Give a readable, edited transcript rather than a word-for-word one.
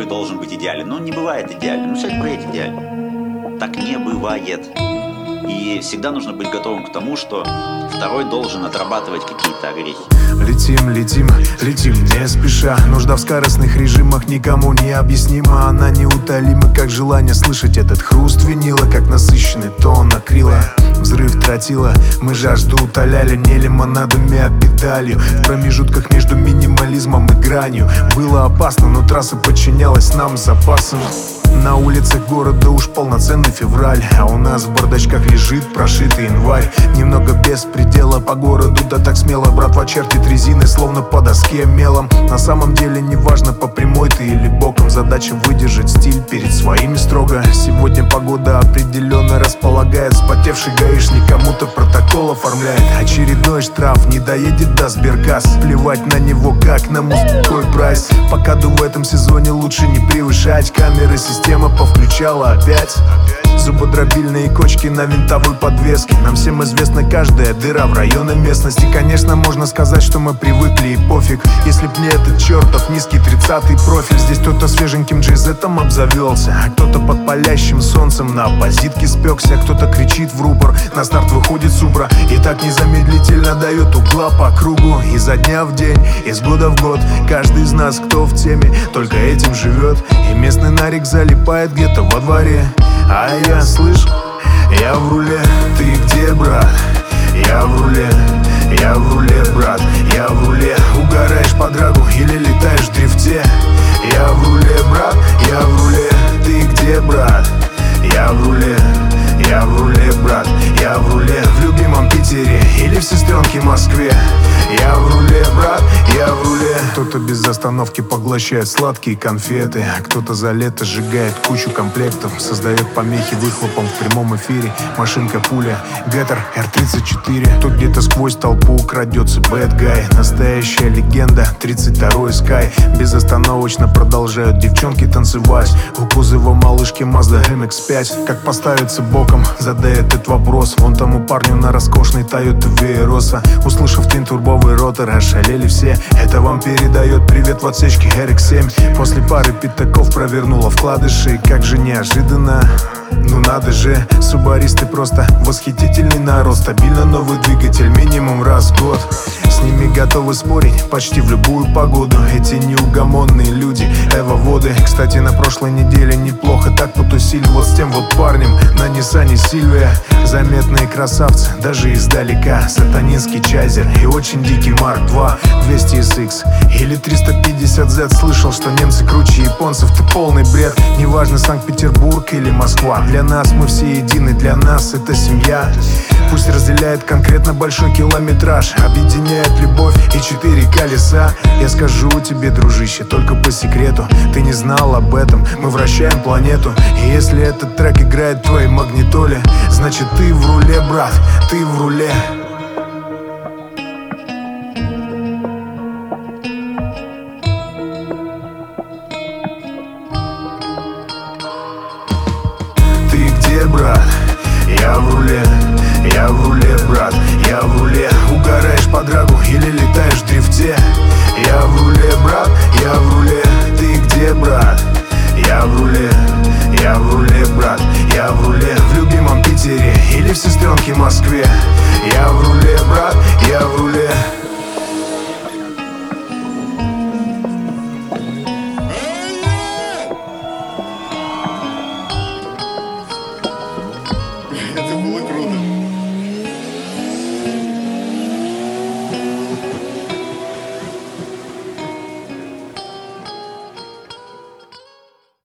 должен быть идеален. Но он не бывает идеален. Ну, проект идеален. Так не бывает. И всегда нужно быть готовым к тому, что второй должен отрабатывать какие-то огрехи. Летим, летим, летим, не спеша. Нужда в скоростных режимах никому не объяснима. Она неутолима, как желание слышать этот хруст винила, как насыщенный тон акрила. Взрыв тротила, мы жажду утоляли не лимонадами, а педалью. В промежутках между минимализмом и гранью было опасно, но трасса подчинялась нам с запасом. На улицах города уж полноценный февраль, а у нас в бардачках лежит прошитый январь. Немного без предела по городу, да так смело братва чертит резины, словно по доске мелом. На самом деле неважно, по прямой ты или боком, задача выдержать стиль перед своими строго. Сегодня погода определенно располагает, вспотевший гаишник кому-то протокол оформляет. Очередной штраф, не доедет до сберкасс, плевать на него как на мужской прайс. Покаду в этом сезоне лучше не превышать, камеры система повключала опять. Зубодробильные кочки на винтовой подвеске. Нам всем известна каждая дыра в районе местности. Конечно, можно сказать, что мы привыкли и пофиг, если б не этот чертов низкий 30-й профиль. Здесь кто-то свеженьким джейзетом обзавелся, а кто-то под палящим солнцем на оппозитке спекся. Кто-то кричит в рупор, на старт выходит супра и так незамедлительно дает угла по кругу. Изо дня в день, из года в год, каждый из нас, кто в теме, только этим живет. И местный нарик залипает где-то во дворе. А я слышу, я в руле, ты где, брат? Я в руле, брат, я в руле. Угораешь по драгу или летаешь в дрифте? Я в руле, брат, я в руле, ты где, брат? Я в руле, брат, я в руле. В любимом Питере или в сестренке Москве? Я в руле, брат, я в руле. Кто-то без остановки поглощает сладкие конфеты, а кто-то за лето сжигает кучу комплектов, создает помехи выхлопом в прямом эфире. Машинка пуля, Геттер R34. Тут где-то сквозь толпу крадется bad guy, настоящая легенда, 32-й Sky. Безостановочно продолжают девчонки танцевать у кузова малышки Mazda MX-5. Как поставиться боком, задай этот вопрос вон тому парню на роскошной Toyota Verosa. Услышав твин-турбовый ротор, ошалели все. Это вам передает привет в отсечке RX-7. После пары пятаков провернула вкладыши. Как же неожиданно, ну надо же. Субаристы просто восхитительный народ. Стабильно новый двигатель минимум раз в год. С ними готовы спорить почти в любую погоду эти неугомонные люди, эвоводы. Кстати, на прошлой неделе неплохо так потусили вот с тем вот парнем на Ниссане Сильвия. Заметные красавцы, даже издалека. Сатанинский Чайзер и очень дикий Марк 2 200SX или 350Z. Слышал, что немцы круче японцев, ты полный бред. Неважно, Санкт-Петербург или Москва, для нас мы все едины, для нас это семья. Пусть разделяет конкретно большой километраж, объединяет любовь и 4 колеса. Я скажу тебе, дружище, только по секрету, ты не знал об этом, мы вращаем планету. И если этот трек играет в твоей магнитоле, значит ты в руле, брат, ты в руле. Ты где, брат? Я в руле, брат, я в руле. Угораешь по драгу или летаешь в дрифте? Я в руле, брат, я в руле. Ты где, брат? Я в руле, брат, я в руле. В любимом Питере или в сестренке Москве? Я в руле, брат, я в руле.